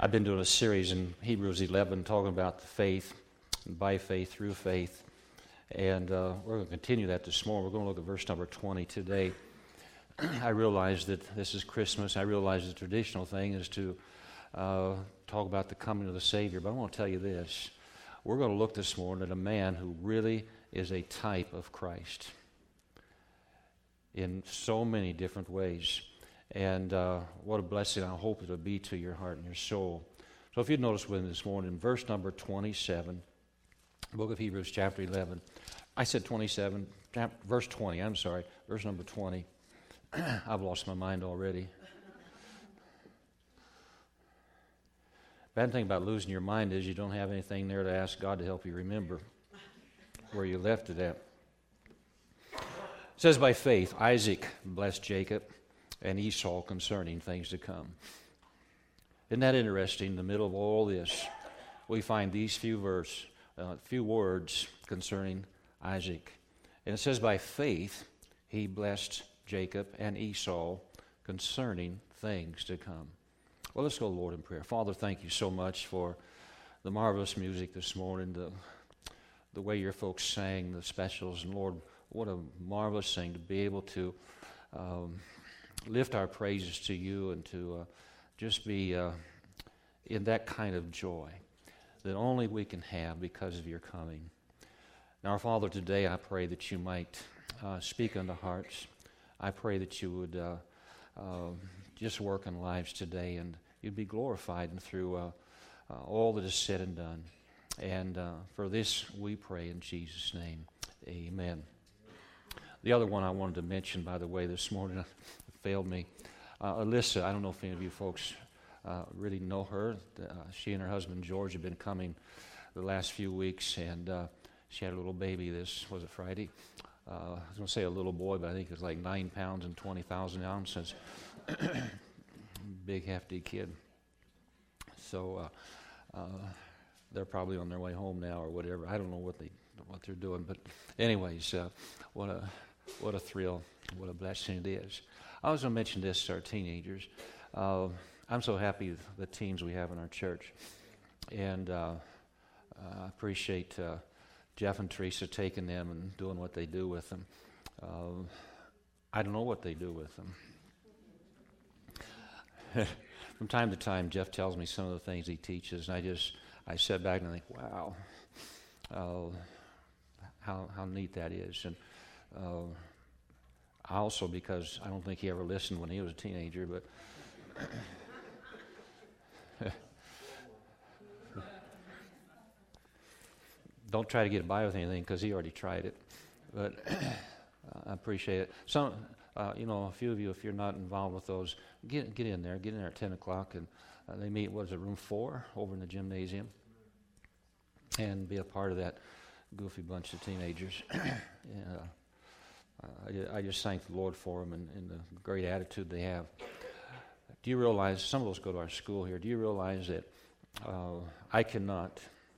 I've been doing a series in Hebrews 11 talking about the faith, by faith, through faith. And we're going to continue that this morning. We're going to look at verse number 20 today. I realize that this is Christmas. I realize the traditional thing is to talk about the coming of the Savior. But I want to tell you this. We're going to look this morning at a man who really is a type of Christ in so many different ways. And what a blessing I hope it'll be to your heart and your soul. So if you'd notice with me this morning, verse number 27, book of Hebrews chapter 11. I said 27, verse 20, I'm sorry, verse number 20. I've lost my mind already. Bad thing about losing your mind is you don't have anything there to ask God to help you remember where you left it at. It says, by faith, Isaac blessed Jacob and Esau concerning things to come. Isn't that interesting? In the middle of all this, we find these few words concerning Isaac. And it says, by faith, he blessed Jacob and Esau concerning things to come. Well, let's go, Lord, in prayer. Father, thank you so much for the marvelous music this morning, the way your folks sang, the specials. And Lord, what a marvelous thing to be able to lift our praises to you and to just be in that kind of joy that only we can have because of your coming. Now, Father, today I pray that you might speak unto hearts. I pray that you would just work in lives today and you'd be glorified and through all that is said and done. And for this we pray in Jesus' name. Amen. The other one I wanted to mention, by the way, this morning, failed me. Alyssa, I don't know if any of you folks really know her. She and her husband George have been coming the last few weeks, and she had a little baby was it Friday? I was going to say a little boy, but I think it was like 9 pounds and 20,000 ounces. Big, hefty kid. So they're probably on their way home now or whatever. I don't know what they're doing, but anyways, what a thrill, what a blessing it is. I was going to mention this to our teenagers. I'm so happy with the teens we have in our church. And I appreciate Jeff and Teresa taking them and doing what they do with them. I don't know what they do with them. From time to time, Jeff tells me some of the things he teaches, and I sit back and I think, wow, how neat that is. And also because I don't think he ever listened when he was a teenager, but don't try to get by with anything because he already tried it. But I appreciate it. Some, a few of you, if you're not involved with those, get in there. Get in there at 10 o'clock, and they meet, room 4 over in the gymnasium, and be a part of that goofy bunch of teenagers. I just thank the Lord for them and the great attitude they have. Do you realize, some of those go to our school here, do you realize that I cannot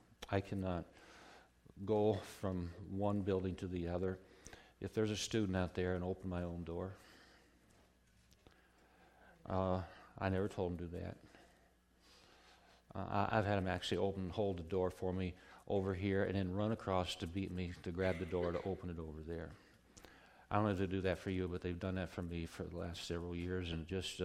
go from one building to the other if there's a student out there and open my own door? I never told him to do that. I've had him actually hold the door for me over here and then run across to beat me to grab the door to open it over there. I don't know if they do that for you, but they've done that for me for the last several years, and just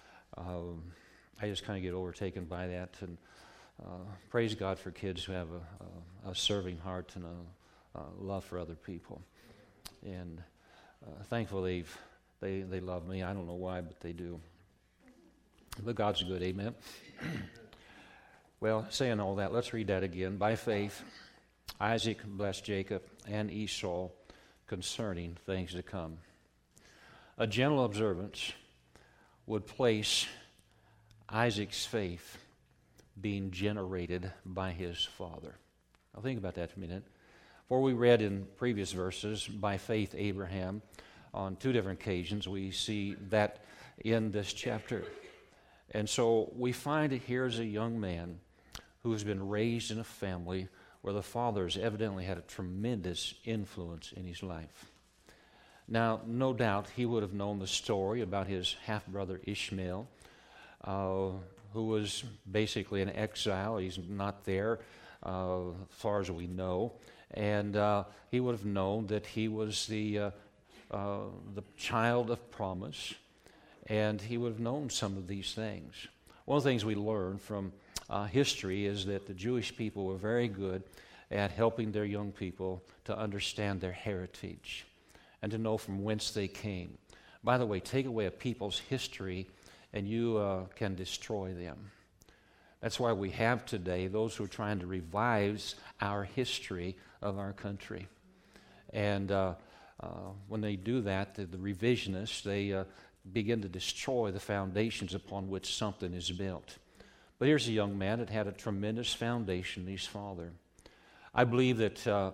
I just kind of get overtaken by that. And praise God for kids who have a serving heart and a love for other people. And thankful they love me. I don't know why, but they do. But God's good, amen. Well, saying all that, let's read that again. By faith, Isaac blessed Jacob and Esau concerning things to come. A gentle observance would place Isaac's faith being generated by his father. Now think about that for a minute. For we read in previous verses, by faith Abraham, on 2 different occasions, we see that in this chapter. And so we find that here's a young man who has been raised in a family where the father has evidently had a tremendous influence in his life. Now, no doubt he would have known the story about his half-brother Ishmael, who was basically in exile. He's not there as far as we know. And he would have known that he was the child of promise, and he would have known some of these things. One of the things we learn from history is that the Jewish people were very good at helping their young people to understand their heritage and to know from whence they came. By the way, take away a people's history and you can destroy them. That's why we have today those who are trying to revive our history of our country. And when they do that, the revisionists, they begin to destroy the foundations upon which something is built. But here's a young man that had a tremendous foundation in his father. I believe that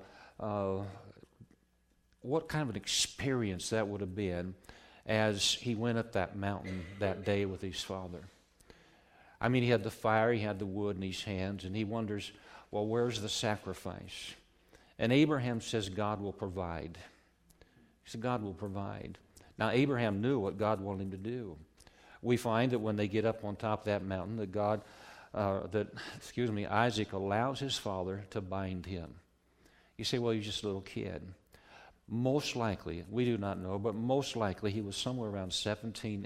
what kind of an experience that would have been as he went up that mountain that day with his father. I mean, he had the fire, he had the wood in his hands, and he wonders, well, where's the sacrifice? And Abraham says, God will provide. He said, God will provide. Now, Abraham knew what God wanted him to do. We find that when they get up on top of that mountain, that Isaac allows his father to bind him. You say, well, he's just a little kid. Most likely, we do not know, but most likely he was somewhere around 17,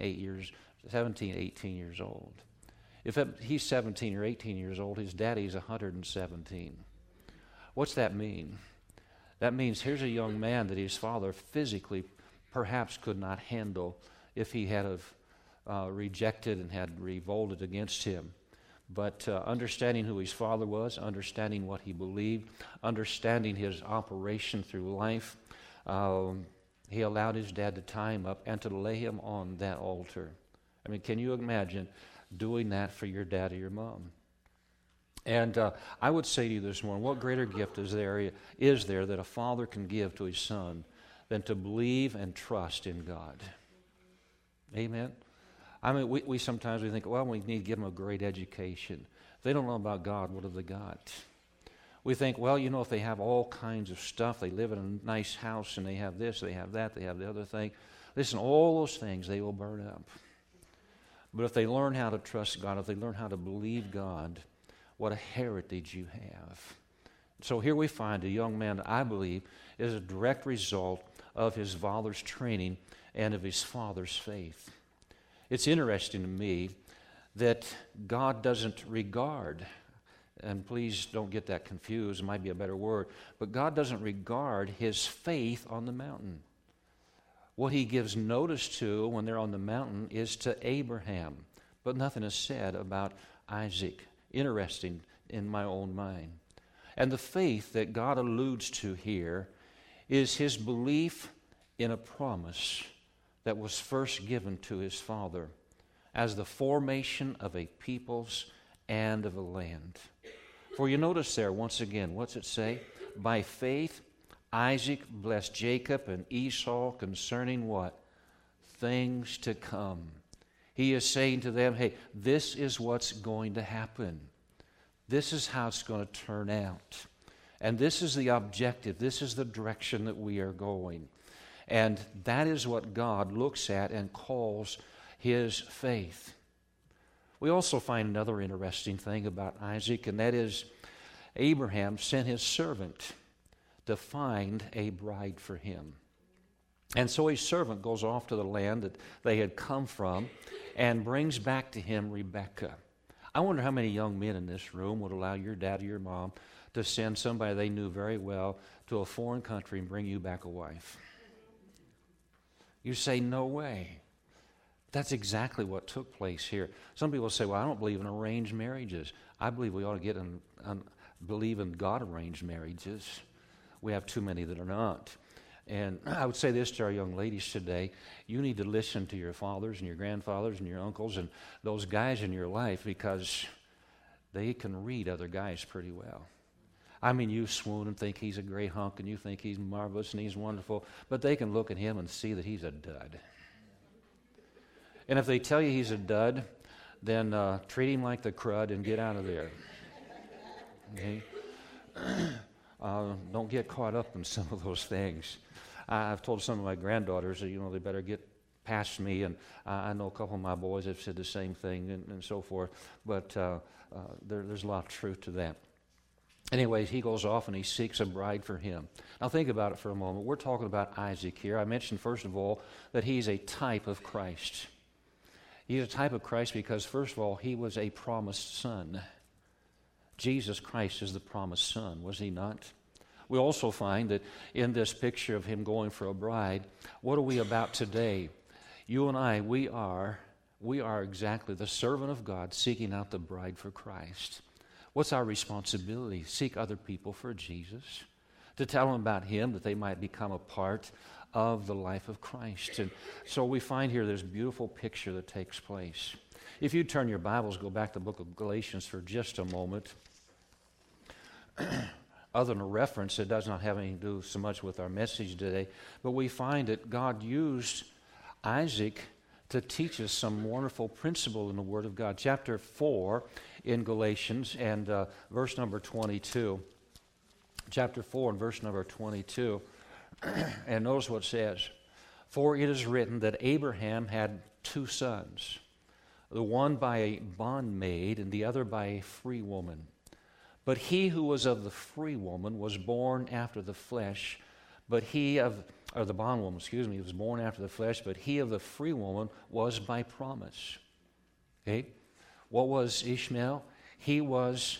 18 years old. If he's 17 or 18 years old, his daddy's 117. What's that mean? That means here's a young man that his father physically perhaps could not handle if he had rejected and had revolted against him. But understanding who his father was, understanding what he believed, understanding his operation through life, he allowed his dad to tie him up and to lay him on that altar. I mean, can you imagine doing that for your dad or your mom? And I would say to you this morning, what greater gift is there that a father can give to his son than to believe and trust in God? Amen? I mean, we sometimes think, well, we need to give them a great education. If they don't know about God, what have they got? We think, well, you know, if they have all kinds of stuff, they live in a nice house and they have this, they have that, they have the other thing. Listen, all those things, they will burn up. But if they learn how to trust God, if they learn how to believe God, what a heritage you have. So here we find a young man that I believe is a direct result of his father's training and of his father's faith. It's interesting to me that God doesn't regard, and please don't get that confused, it might be a better word, but God doesn't regard his faith on the mountain. What he gives notice to when they're on the mountain is to Abraham, but nothing is said about Isaac. Interesting in my own mind. And the faith that God alludes to here is his belief in a promise that was first given to his father as the formation of a peoples and of a land. For you notice there, once again, what's it say? By faith, Isaac blessed Jacob and Esau concerning what? Things to come. He is saying to them, hey, this is what's going to happen. This is how it's going to turn out. And this is the objective. This is the direction that we are going. And that is what God looks at and calls his faith. We also find another interesting thing about Isaac, and that is Abraham sent his servant to find a bride for him. And so his servant goes off to the land that they had come from and brings back to him Rebekah. I wonder how many young men in this room would allow your dad or your mom to send somebody they knew very well to a foreign country and bring you back a wife. You say, no way. That's exactly what took place here. Some people say, well, I don't believe in arranged marriages. I believe we ought to believe in God-arranged marriages. We have too many that are not. And I would say this to our young ladies today. You need to listen to your fathers and your grandfathers and your uncles and those guys in your life because they can read other guys pretty well. I mean, you swoon and think he's a great hunk and you think he's marvelous and he's wonderful, but they can look at him and see that he's a dud. And if they tell you he's a dud, then treat him like the crud and get out of there. Okay? Don't get caught up in some of those things. I've told some of my granddaughters that, they better get past me, and I know a couple of my boys have said the same thing and so forth, but there's a lot of truth to that. Anyways, he goes off and he seeks a bride for him. Now think about it for a moment. We're talking about Isaac here. I mentioned, first of all, that he's a type of Christ. He's a type of Christ because, first of all, he was a promised son. Jesus Christ is the promised son, was he not? We also find that in this picture of him going for a bride, what are we about today? You and I, we are exactly the servant of God seeking out the bride for Christ. What's our responsibility? Seek other people for Jesus, to tell them about him, that they might become a part of the life of Christ. And so we find here this beautiful picture that takes place. If you turn your Bibles, go back to the book of Galatians for just a moment. Other than a reference, it does not have anything to do so much with our message today, but we find that God used Isaac to teach us some wonderful principle in the Word of God. Chapter 4 in Galatians and verse number 22. Chapter 4 and verse number 22. And notice what it says. For it is written that Abraham had two sons, the one by a bondmaid and the other by a free woman. But he who was of the free woman was born after the flesh, but he of, or the bondwoman, was born after the flesh, but he of the free woman was by promise. Okay? What was Ishmael? He was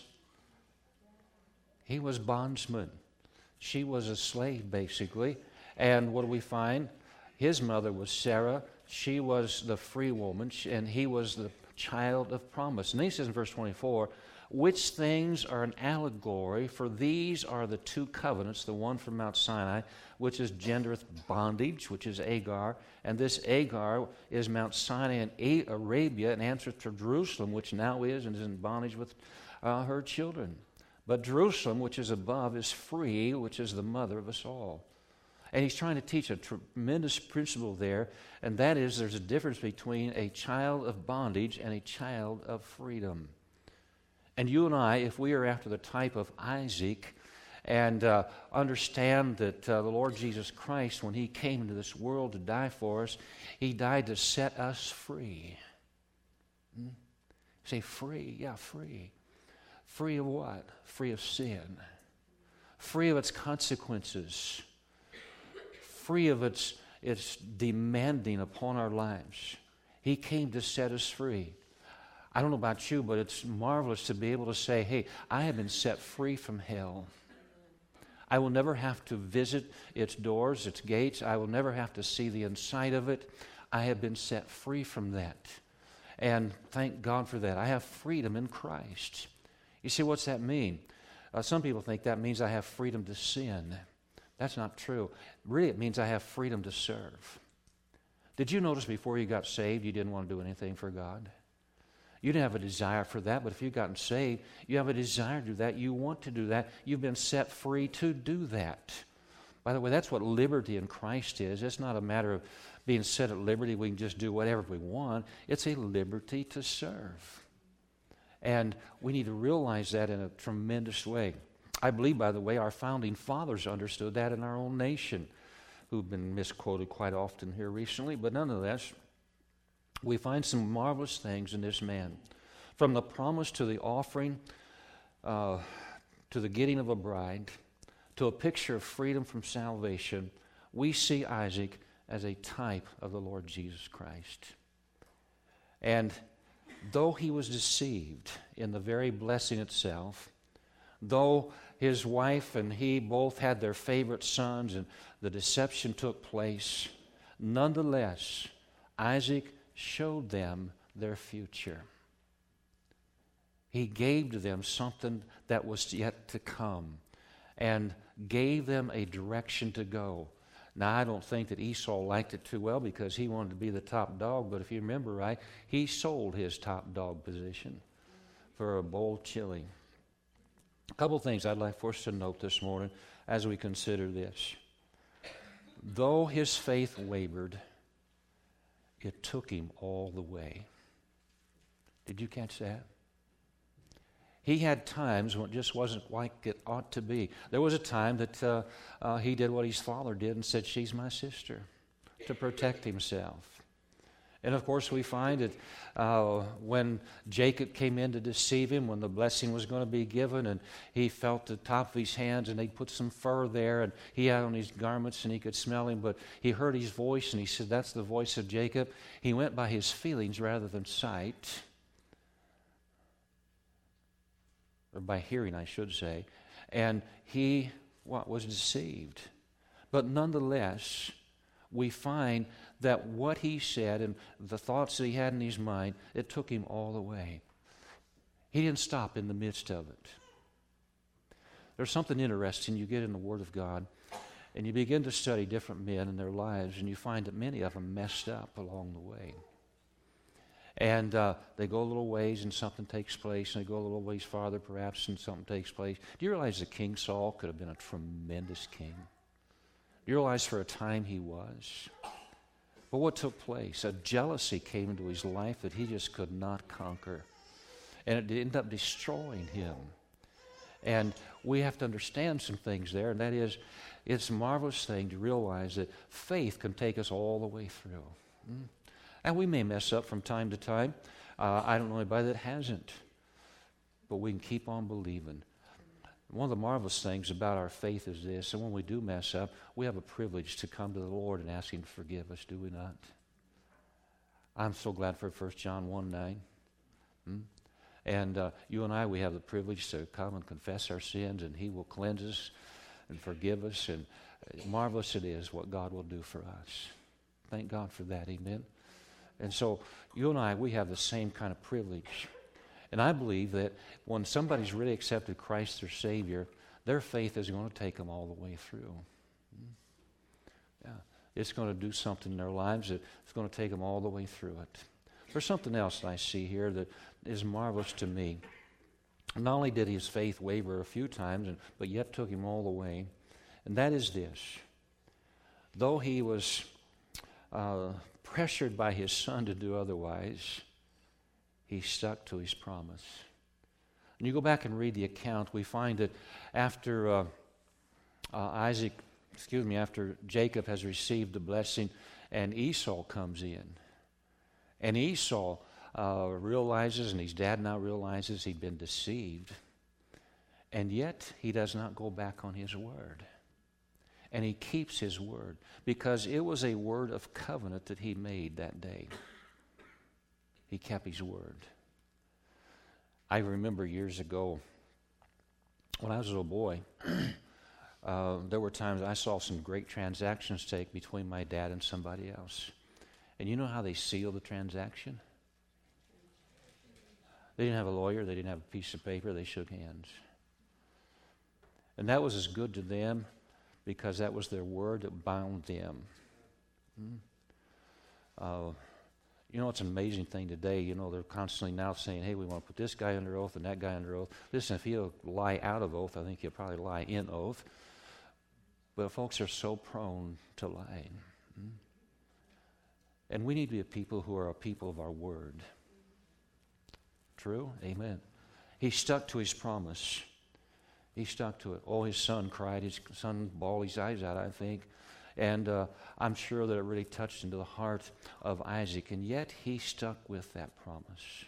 bondsman. She was a slave, basically. And what do we find? His mother was Sarah. She was the free woman, and he was the child of promise. And he says in verse 24, which things are an allegory, for these are the two covenants, the one from Mount Sinai, which is gendereth bondage, which is Agar, and this Agar is Mount Sinai in Arabia, and answereth to Jerusalem, which now is and is in bondage with her children. But Jerusalem, which is above, is free, which is the mother of us all. And he's trying to teach a tremendous principle there, and that is there's a difference between a child of bondage and a child of freedom. And you and I, if we are after the type of Isaac and understand that the Lord Jesus Christ, when he came into this world to die for us, he died to set us free. Say free? Yeah, free. Free of what? Free of sin. Free of its consequences. Free of its demanding upon our lives. He came to set us free. I don't know about you, but it's marvelous to be able to say, hey, I have been set free from hell. I will never have to visit its doors, its gates. I will never have to see the inside of it. I have been set free from that. And thank God for that. I have freedom in Christ. You see, what's that mean? Some people think that means I have freedom to sin. That's not true. Really, it means I have freedom to serve. Did you notice before you got saved, you didn't want to do anything for God? You didn't have a desire for that, but if you've gotten saved, you have a desire to do that. You want to do that. You've been set free to do that. By the way, that's what liberty in Christ is. It's not a matter of being set at liberty. We can just do whatever we want. It's a liberty to serve. And we need to realize that in a tremendous way. I believe, by the way, our founding fathers understood that in our own nation, who've been misquoted quite often here recently, but nonetheless, we find some marvelous things in this man. From the promise to the offering, to the getting of a bride, to a picture of freedom from salvation, we see Isaac as a type of the Lord Jesus Christ. And though he was deceived in the very blessing itself, though his wife and he both had their favorite sons and the deception took place, nonetheless, Isaac showed them their future. He gave to them something that was yet to come and gave them a direction to go. Now, I don't think that Esau liked it too well because he wanted to be the top dog, but if you remember right, he sold his top dog position for a bowl of chili. A couple things I'd like for us to note this morning as we consider this. Though his faith wavered, it took him all the way. Did you catch that? He had times when it just wasn't like it ought to be. There was a time that he did what his father did and said, she's my sister, to protect himself. And of course, we find that when Jacob came in to deceive him, when the blessing was going to be given, and he felt the top of his hands, and they put some fur there, and he had on his garments, and he could smell him, but he heard his voice, and he said, "That's the voice of Jacob." He went by his feelings rather than sight, or by hearing, I should say, and he was deceived. But nonetheless, we find that what he said and the thoughts that he had in his mind, it took him all the way. He didn't stop in the midst of it. There's something interesting you get in the Word of God, and you begin to study different men and their lives, and you find that many of them messed up along the way. And they go a little ways and something takes place, and they go a little ways farther perhaps and something takes place. Do you realize that King Saul could have been a tremendous king? Do you realize for a time he was? But what took place? A jealousy came into his life that he just could not conquer. And it ended up destroying him. And we have to understand some things there, and that is, it's a marvelous thing to realize that faith can take us all the way through. And we may mess up from time to time. I don't know anybody that hasn't. But we can keep on believing. One of the marvelous things about our faith is this, and when we do mess up, we have a privilege to come to the Lord and ask Him to forgive us, do we not? I'm so glad for 1 John 1:9. And you and I, we have the privilege to come and confess our sins, and He will cleanse us and forgive us, and marvelous it is what God will do for us. Thank God for that, amen? And so you and I, we have the same kind of privilege. And I believe that when somebody's really accepted Christ their Savior, their faith is going to take them all the way through. Yeah. It's going to do something in their lives. It's going to take them all the way through it. There's something else that I see here that is marvelous to me. Not only did his faith waver a few times, but yet took him all the way. And that is this. Though he was pressured by his son to do otherwise, he stuck to his promise. And you go back and read the account, we find that after after Jacob has received the blessing, and Esau comes in. And Esau realizes, and his dad now realizes, he'd been deceived. And yet, he does not go back on his word. And he keeps his word, because it was a word of covenant that he made that day. He kept his word. I remember years ago, when I was a little boy, there were times I saw some great transactions take between my dad and somebody else. And you know how they sealed the transaction? They didn't have a lawyer. They didn't have a piece of paper. They shook hands. And that was as good to them because that was their word that bound them. You know, it's an amazing thing today. You know, they're constantly now saying, hey, we want to put this guy under oath and that guy under oath. Listen, if he'll lie out of oath, I think he'll probably lie in oath. But folks are so prone to lying. And we need to be a people who are a people of our word. True? Amen. He stuck to his promise. He stuck to it. Oh, his son cried. His son bawled his eyes out, I think. And I'm sure that it really touched into the heart of Isaac. And yet he stuck with that promise.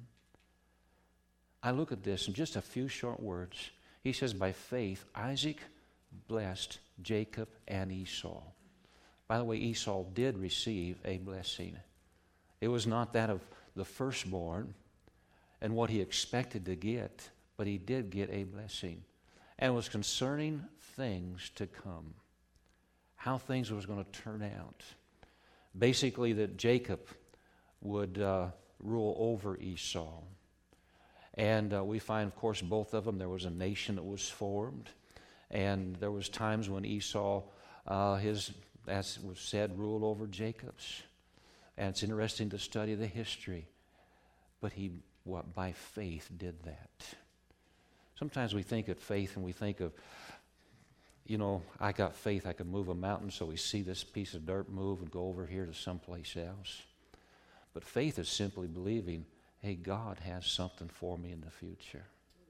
I look at this in just a few short words. He says, by faith, Isaac blessed Jacob and Esau. By the way, Esau did receive a blessing. It was not that of the firstborn and what he expected to get, but he did get a blessing. And it was concerning things to come. How things was going to turn out. Basically, that Jacob would rule over Esau. And we find, of course, both of them, there was a nation that was formed. And there was times when Esau, as was said, ruled over Jacob's. And it's interesting to study the history. But he, by faith, did that. Sometimes we think of faith and we think of, you know, I got faith I could move a mountain, so we see this piece of dirt move and go over here to someplace else. But faith is simply believing, hey, God has something for me in the future.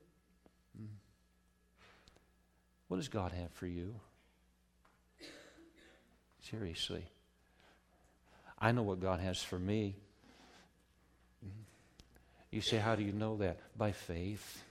What does God have for you? Seriously. I know what God has for me. You say, how do you know that? By faith.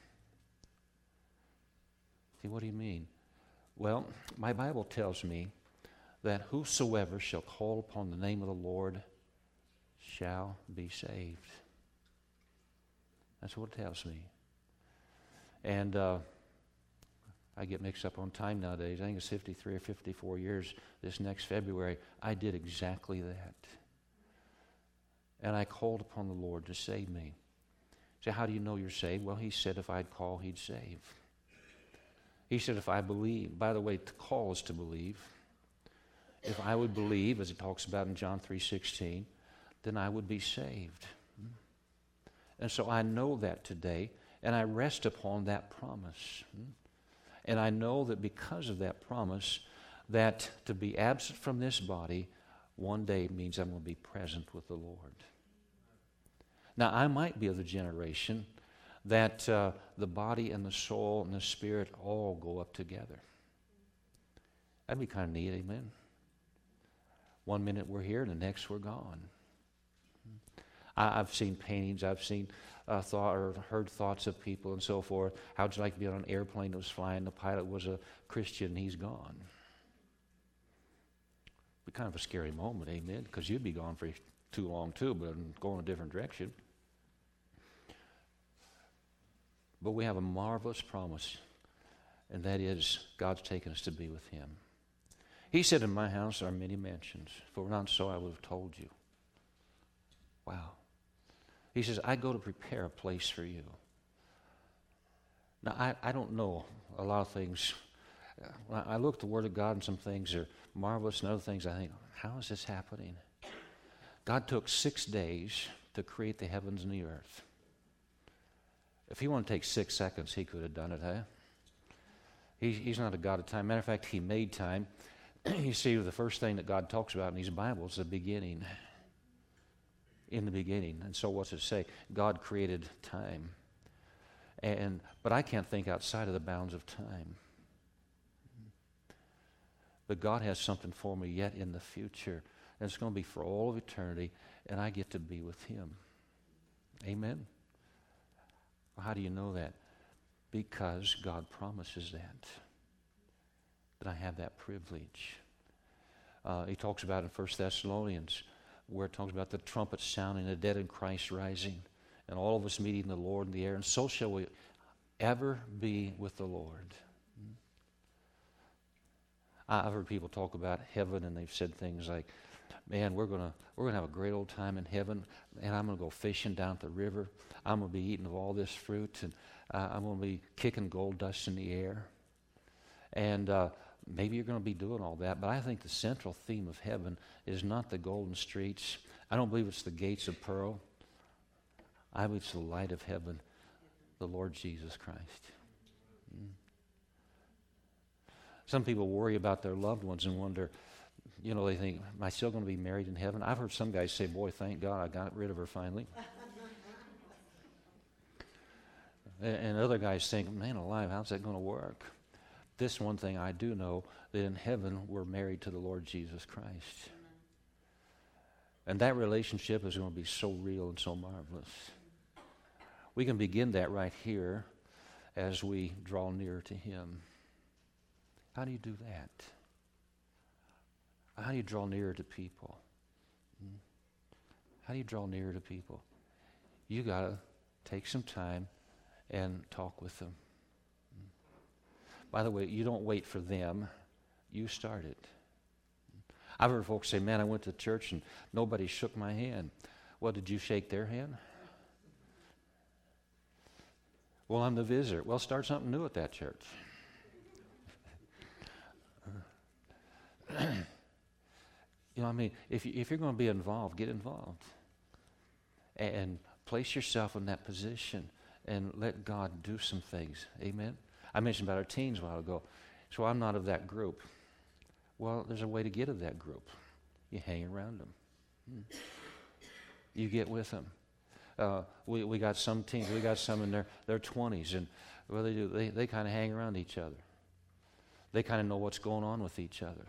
See, what do you mean? Well, my Bible tells me that whosoever shall call upon the name of the Lord shall be saved. That's what it tells me. And I get mixed up on time nowadays. I think it's 53 or 54 years this next February. I did exactly that. And I called upon the Lord to save me. So how do you know you're saved? Well, he said if I'd call, he'd save. He said if I believe, by the way, to call is to believe. If I would believe, as it talks about in John 3:16, then I would be saved. And so I know that today, and I rest upon that promise. And I know that because of that promise, that to be absent from this body one day means I'm going to be present with the Lord. Now, I might be of the generation that the body and the soul and the spirit all go up together. That'd be kind of neat, amen? One minute we're here, and the next we're gone. I've seen paintings, I've seen thought or heard thoughts of people and so forth. How would you like to be on an airplane that was flying? The pilot was a Christian, and he's gone. Be kind of a scary moment, amen? Because you'd be gone for too long too, but going a different direction. But we have a marvelous promise, and that is God's taken us to be with him. He said, in my house are many mansions. If it were not so, I would have told you. Wow. He says, I go to prepare a place for you. Now, I don't know a lot of things. When I look at the Word of God, and some things are marvelous, and other things I think, how is this happening? God took 6 days to create the heavens and the earth. If he wanted to take 6 seconds, he could have done it, huh? He's not a God of time. Matter of fact, he made time. You see, the first thing that God talks about in these Bibles is the beginning. In the beginning. And so what's it say? God created time. But I can't think outside of the bounds of time. But God has something for me yet in the future. And it's going to be for all of eternity. And I get to be with him. Amen? Well, how do you know that? Because God promises that I have that privilege. He talks about in 1 Thessalonians, where it talks about the trumpet sounding, the dead in Christ rising, and all of us meeting the Lord in the air, and so shall we ever be with the Lord. I've heard people talk about heaven, and they've said things like, man, we're gonna have a great old time in heaven, and I'm going to go fishing down at the river. I'm going to be eating of all this fruit, and I'm going to be kicking gold dust in the air. And maybe you're going to be doing all that, but I think the central theme of heaven is not the golden streets. I don't believe it's the gates of pearl. I believe it's the light of heaven, the Lord Jesus Christ. Some people worry about their loved ones and wonder, they think, am I still going to be married in heaven? I've heard some guys say, boy, thank God I got rid of her finally. And other guys think, man alive, how's that going to work? This one thing I do know, that in heaven we're married to the Lord Jesus Christ. And that relationship is going to be so real and so marvelous. We can begin that right here as we draw near to him. How do you do that? How do you draw nearer to people? How do you draw nearer to people? You got to take some time and talk with them. By the way, you don't wait for them. You start it. I've heard folks say, man, I went to church and nobody shook my hand. Well, did you shake their hand? Well, I'm the visitor. Well, start something new at that church. If you're going to be involved, get involved. And place yourself in that position and let God do some things. Amen? I mentioned about our teens a while ago. So I'm not of that group. Well, there's a way to get of that group. You hang around them. You get with them. We got some teens. We got some in their 20s. And what they do, they kind of hang around each other. They kind of know what's going on with each other.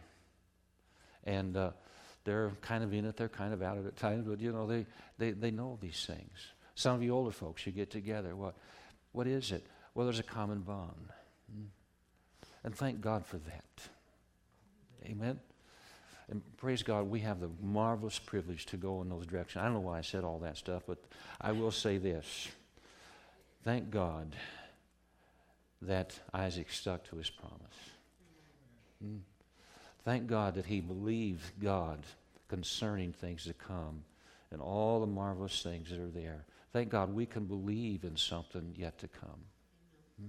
And they're kind of in it. They're kind of out of it at times. But, they know these things. Some of you older folks, you get together. What is it? Well, there's a common bond. And thank God for that. Amen? And praise God, we have the marvelous privilege to go in those directions. I don't know why I said all that stuff, but I will say this. Thank God that Isaac stuck to his promise. Thank God that he believed God concerning things to come and all the marvelous things that are there. Thank God we can believe in something yet to come.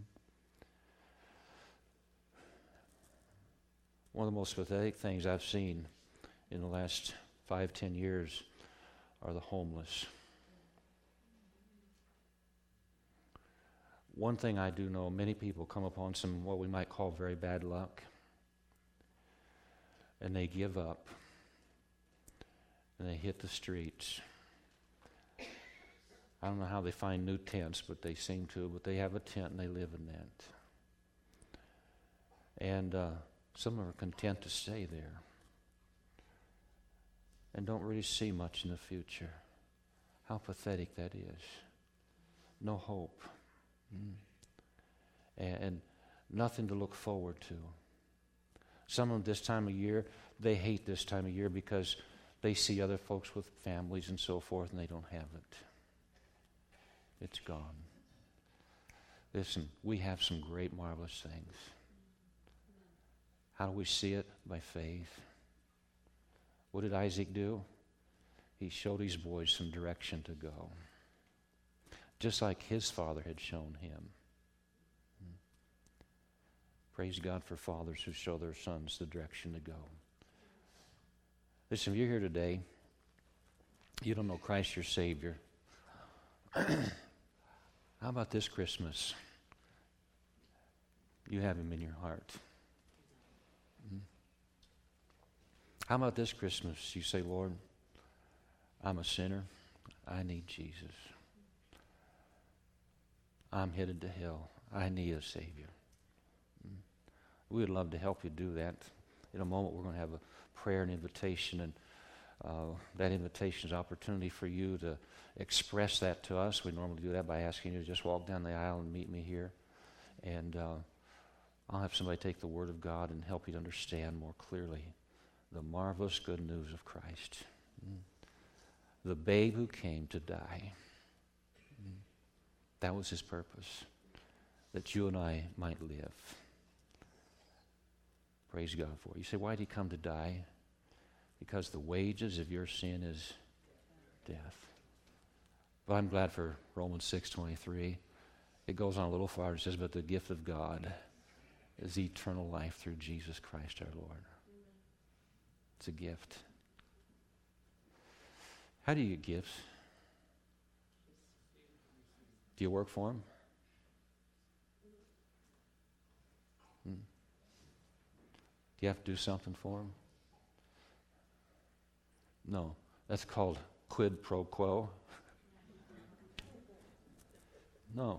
One of the most pathetic things I've seen in the last 5-10 years are the homeless. One thing I do know, many people come upon some what we might call very bad luck, and they give up, and they hit the streets. I don't know how they find new tents, but they seem to, but they have a tent and they live in that. And some are content to stay there and don't really see much in the future. How pathetic that is. No hope. And nothing to look forward to. Some of them this time of year, they hate this time of year because they see other folks with families and so forth and they don't have it. It's gone. Listen, we have some great, marvelous things. How do we see it? By faith. What did Isaac do? He showed his boys some direction to go. Just like his father had shown him. Praise God for fathers who show their sons the direction to go. Listen, if you're here today, you don't know Christ your Savior. How about this Christmas? You have Him in your heart. How about this Christmas? You say, Lord, I'm a sinner. I need Jesus. I'm headed to hell. I need a Savior. We would love to help you do that. In a moment, we're going to have a prayer and invitation, and that invitation is an opportunity for you to express that to us. We normally do that by asking you to just walk down the aisle and meet me here. And I'll have somebody take the Word of God and help you to understand more clearly the marvelous good news of Christ. The babe who came to die. That was His purpose, that you and I might live. Praise God for it. You say, why did He come to die? Because the wages of your sin is death. But I'm glad for Romans 6:23. It goes on a little farther. It says, but the gift of God is eternal life through Jesus Christ our Lord. It's a gift. How do you get gifts? Do you work for them? Do you have to do something for them? No. That's called quid pro quo. No.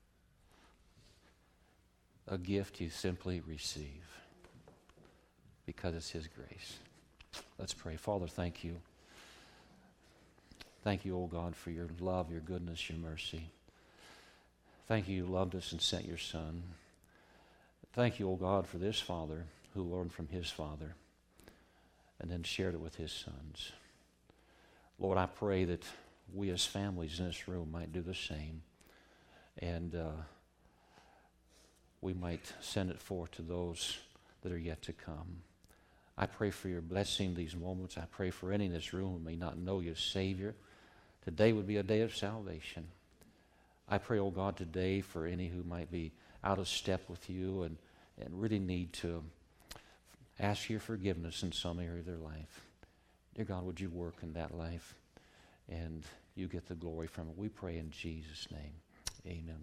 A gift you simply receive because it's His grace. Let's pray. Father, thank you. Thank you, O God, for your love, your goodness, your mercy. Thank you loved us and sent your Son. Thank you, O God, for this father who learned from his father and then shared it with his sons. Lord, I pray that we as families in this room might do the same, and we might send it forth to those that are yet to come. I pray for your blessing these moments. I pray for any in this room who may not know you as Savior. Today would be a day of salvation. I pray, oh God, today for any who might be out of step with you and really need to ask your forgiveness in some area of their life. Dear God, would you work in that life and you get the glory from it. We pray in Jesus' name. Amen.